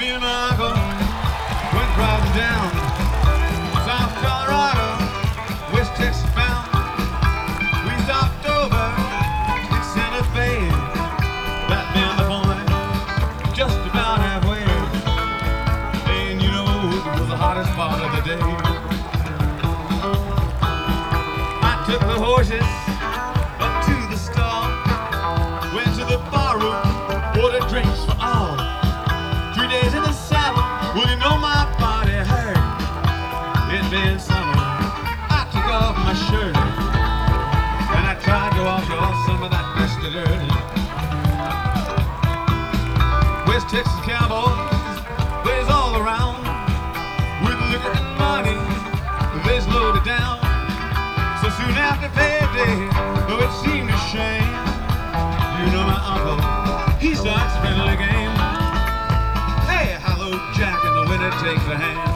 and my uncle went driving down South Colorado, West Texas bound. We stopped over in Santa Fe, that beyond the point, just about halfway. And you know it was the hottest part of the day. I took the horses up to the stall, went to the bar room, ordered drinks for all. 3 days in the saddle, well you know my body hurt. It been summer, I took off my shirt and I tried to wash off some of that dusty dirt. West Texas cowboys, they's all around, with liquor and money, they's loaded down. So soon after payday, oh it seemed a shame. You know my uncle, he starts to play the game. Hey, hello Jack, and the winner takes a hand.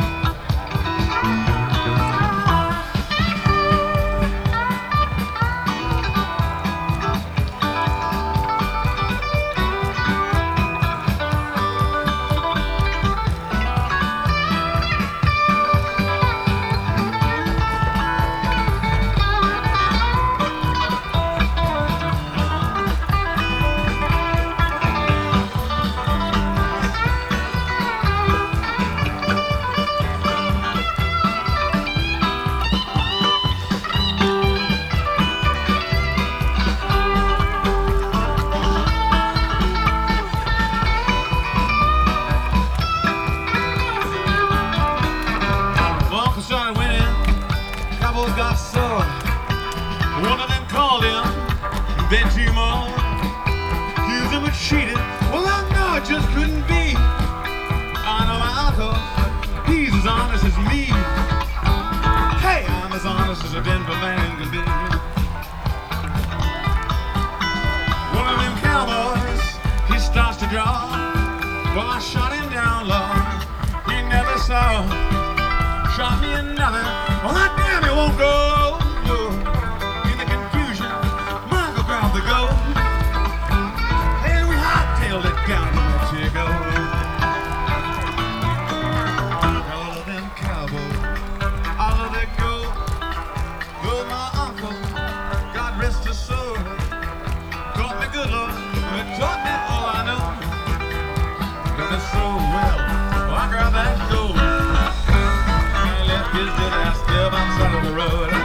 Started winning, cowboys got sore. One of them called him, then two more. Accused him of cheating, well I know it just couldn't be. I know my uncle, he's as honest as me. Hey, I'm as honest as a Denver man can be. One of them cowboys, he starts to draw. Well I shot him down low, he never saw. Shot me another, well that damn it won't go. In the confusion, Michael grabbed the gold, and we hightailed it down to Mexico. All of them cowboys, all of their gold. Though my uncle, God rest his soul, taught me good Lord, it taught me all I know. Done it so well, well I grabbed that gold. His good ass still outside of the road.